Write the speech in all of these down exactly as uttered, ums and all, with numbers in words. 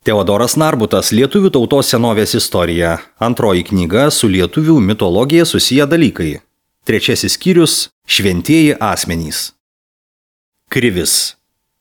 Teodoras Narbutas, Lietuvių tautos senovės istorija. Antroji knyga su lietuvių mitologija susiję dalykai. Trečiasis skyrius – šventieji asmenys. Krivis.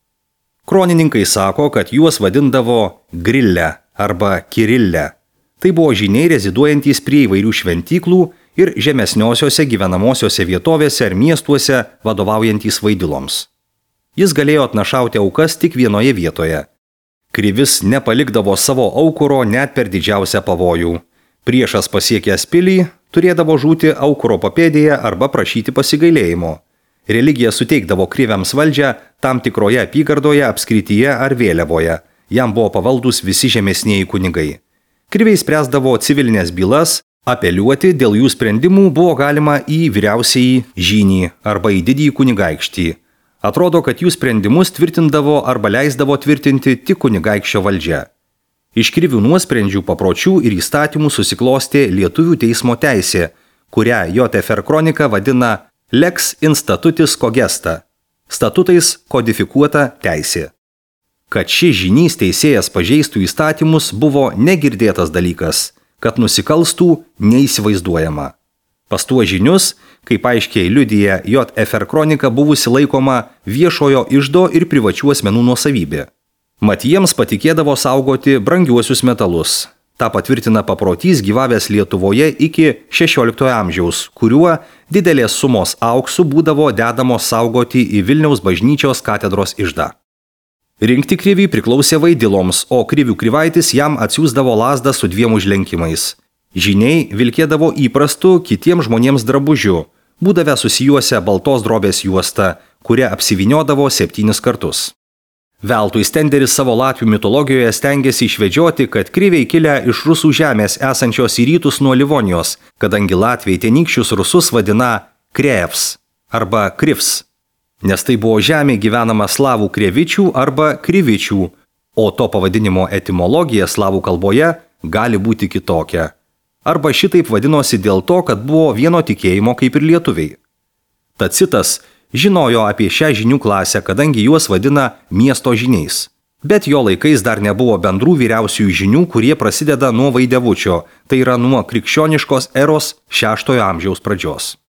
Kronininkai sako, kad juos vadindavo grille arba kirille. Tai buvo žyniai reziduojantys prie įvairių šventyklų ir žemesniosiose gyvenamosiose vietovėse ar miestuose vadovaujantys vaidiloms. Jis galėjo atnašauti aukas tik vienoje vietoje. Krivis nepalikdavo savo aukuro net per didžiausią pavojų. Priešas pasiekęs pilį turėdavo žūti aukuro papėdėje arba prašyti pasigailėjimo. Religija suteikdavo kriviams valdžią tam tikroje apygardoje, apskrityje ar vėliavoje. Jam buvo pavaldus visi žemesnieji kunigai. Kriviai spręsdavo civilinės bylas, apeliuoti dėl jų sprendimų buvo galima į vyriausiąjį žynį arba į didįjį kunigaikštį. Atrodo, kad jų sprendimus tvirtindavo arba leisdavo tvirtinti tik kunigaikščio valdžia. Iš krivių nuosprendžių, papročių ir įstatymų susiklostė lietuvių teismo teisė, kurią J F R kronika vadina lex instatutis cogesta – statutais kodifikuota teisė. Kad šis žynys teisėjas pažeistų įstatymus buvo negirdėtas dalykas, kad nusikalstų neįsivaizduojama. Pas tuos žynius, kaip aiškiai liudija J F R kronika, buvusi laikoma viešojo iždo ir privačių asmenų nuosavybė. Mat jiems patikėdavo saugoti brangiuosius metalus. Ta patvirtina paprotys gyvavęs Lietuvoje iki šešioliktojo amžiaus, kuriuo didelės sumos auksų būdavo dedamos saugoti į Vilniaus bažnyčios katedros iždą. Rinkti krivį priklausė vaidiloms, o krivių krivaitis jam atsiųsdavo lazdą su dviem užlenkimais. Žyniai vilkėdavo įprastų kitiems žmonėms drabužių, būdavę susijuose baltos drobės juosta, kurią apsivyniodavo septynis kartus. Veltui Stenderis savo latvių mitologijoje stengiasi išvedžioti, kad kriviai kilę iš rusų žemės esančios į rytus nuo Livonijos, kadangi latviai tenykščius rusus vadina krevs arba krivs, nes tai buvo žemė gyvenama slavų krevičių arba krivičių, o to pavadinimo etimologija slavų kalboje gali būti kitokia. Arba šitaip vadinosi dėl to, kad buvo vieno tikėjimo kaip ir lietuviai. Tacitas žinojo apie šią žynių klasę, kadangi juos vadina miesto žyniais. Bet jo laikais dar nebuvo bendrų vyriausiųjų žynių, kurie prasideda nuo Vaidevučio, tai yra nuo krikščioniškos eros šeštojo amžiaus pradžios.